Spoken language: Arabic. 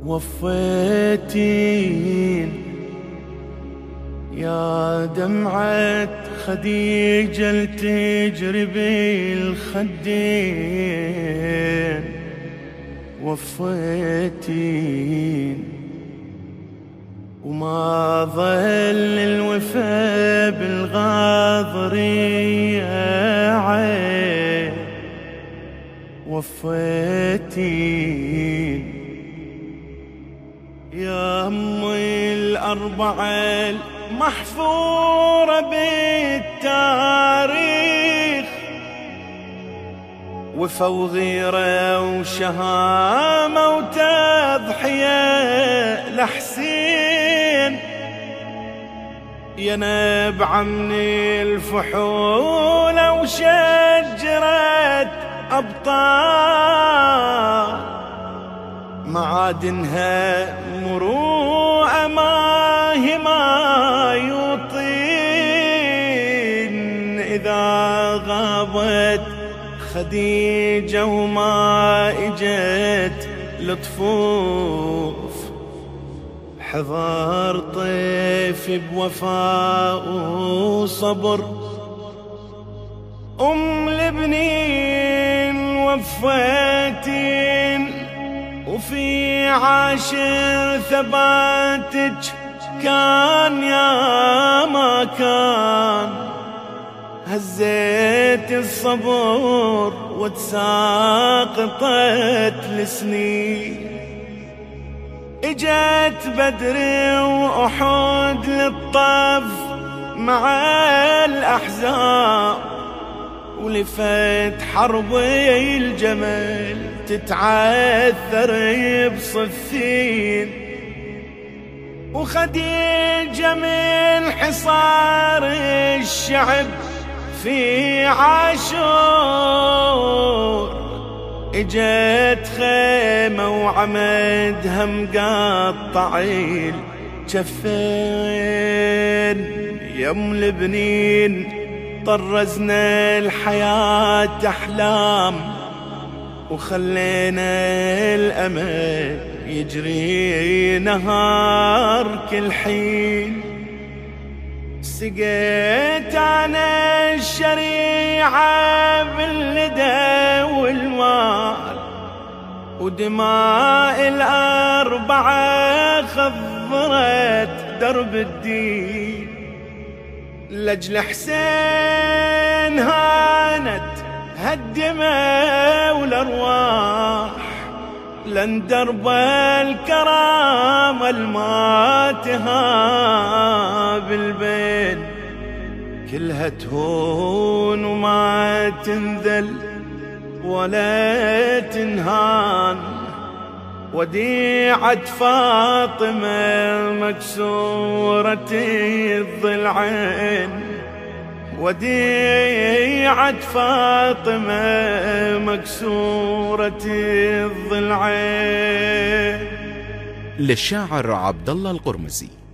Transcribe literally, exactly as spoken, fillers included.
وفيتين يا دمعة خديجة تجري بالخدين، وفيتين وما ظل الوفا بالغاضرية عين، وفيتين يا أمي الأربعة محفورة بالتاريخ، وفا وغيرة وشهامة وتضحية لحسين، يا نبع من الفحول وشجرة أبطال، معادنها مروءة ما هي ما يطين، إذا غابت خديجة وما إجت لطفوف، حضر طيف بوفاء وصبر. أم البنين وفيتين وفي عاشر ثباتك كان يا ما كان، هزيت الصبر وتساقطت السنين، اجت بدر وأحد للطف مع الأحزاب، ولفت حرب الجمل تتعثر بصفين، وخديجة من حصار الشعب في عاشور، اجت خيمة وعمدها مقطع الجفين، يم البنين طرزنا الحياة أحلام، وخلينا الأمل يجري نهار كل حين، سقيت أنا الشريعة باللدى والمال، ودماء الأربعة خضرت درب الدين، لأجل حسين هانت هالدماء والأرواح، لن درب الكرامة الما تهاب البين، كلها تهون وما تنذل ولا تنهان، وديعة فاطمة مكسورة الضلعين، وديعة فاطمة مكسورة الضلعين. للشاعر عبد الله القرمزي.